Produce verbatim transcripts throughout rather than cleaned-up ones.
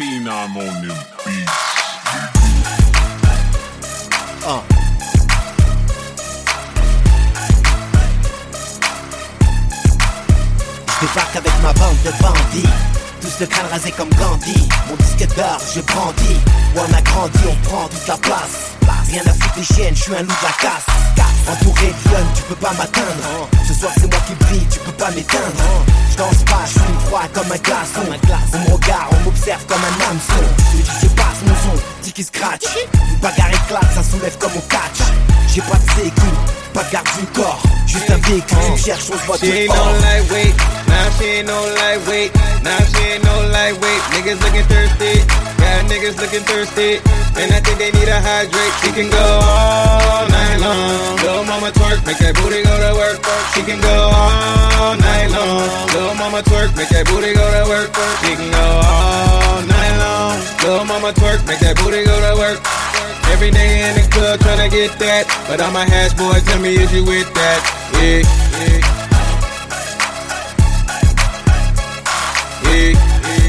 Phenom on them beats. Uh. Je débarque avec ma bande de bandits, tous le crâne rasé comme Gandhi. Mon disque d'or, je brandis. Ouais, on a grandi, on prend toute la place. Rien à foutre des chiennes, je suis un loup de la casse. Entouré de lionnes, tu peux pas m'atteindre. Ce soir c'est moi qui brille, tu peux pas m'éteindre. Je danse pas, je suis froid comme un glaçon. On me regarde, on m'observe comme un hameçon. Le D J passe mon son, dit qu'il scratch. Une bagarre éclate, ça soulève comme au catch. J'ai pas de sécu, pas de garde du corps. Juste un véhicule, tu me cherches, on se voit She ain't no lightweight, now she ain't no lightweight. Now she ain't no lightweight, niggas looking thirsty. Got niggas looking thirsty, and I think they need a hydrate. She can go all night long. Little mama twerk, make that booty go to work. She can go all night long. Little mama twerk, make that booty go to work. She can go all night long. Little mama twerk, make that booty go to work. Every day in the club tryna get that, but I'm a hash boy, tell me is you with that? Yeah, yeah. Yeah, yeah.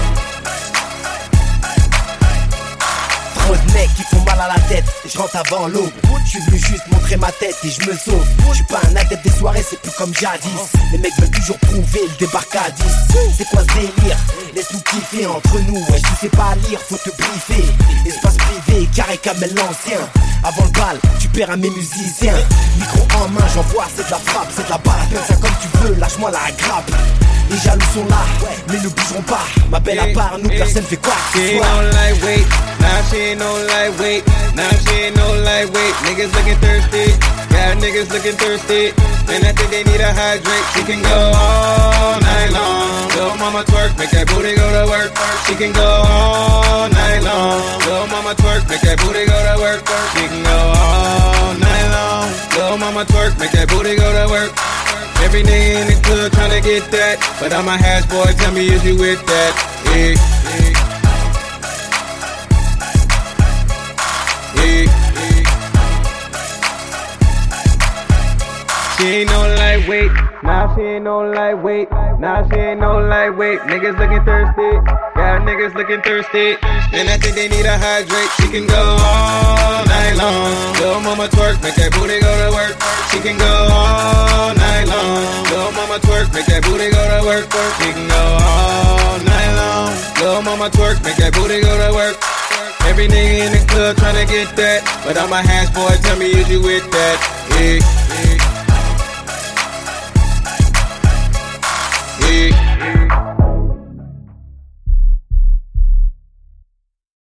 Trop de mecs qui font mal à la tête, et je rentre avant l'aube. Je suis venu juste montrer ma tête et je me sauve. Je suis pas un adepte des soirées, c'est plus comme jadis. Les mecs veulent toujours prouver le débarcadis. C'est quoi ce délire? Laisse-nous kiffer entre nous, ouais, tu sais pas lire, faut te briefer. Espace privé, carré comme l'ancien. Avant le bal, tu perds à mes musiciens. Micro en main, j'envoie, c'est de la frappe, c'est de la balle. Appelle ça comme tu veux, lâche-moi la grappe. Les jaloux sont là, mais ne bougeront pas. Ma belle à part, nous personne fait quoi que She ce ain't soit. no lightweight, now she ain't no lightweight. Now she ain't no lightweight, niggas looking thirsty. Got niggas looking thirsty, and I think they need a hydrate. She can go all night long. Little mama twerk, make that booty go to work. She can go all night long. Little mama twerk, make that booty go to work. She can go all night long. Little mama twerk, make that booty go to work. Every day in the club tryna get that, but I'm a hash boy, tell me is you with that? Yeah, yeah. Yeah, yeah. She ain't no lightweight, now she ain't no lightweight, now she ain't no lightweight. Niggas looking thirsty, got niggas looking thirsty, and I think they need a hydrate. She can go all night long. Little mama twerk, make that booty go to work. She can go all night long. Little mama twerk, make that booty go to work. She can go all night long. Little mama twerk, make that booty go to work. Every nigga in the club tryna get that, but I'm a hash boy, tell me is you with that? Yeah, yeah.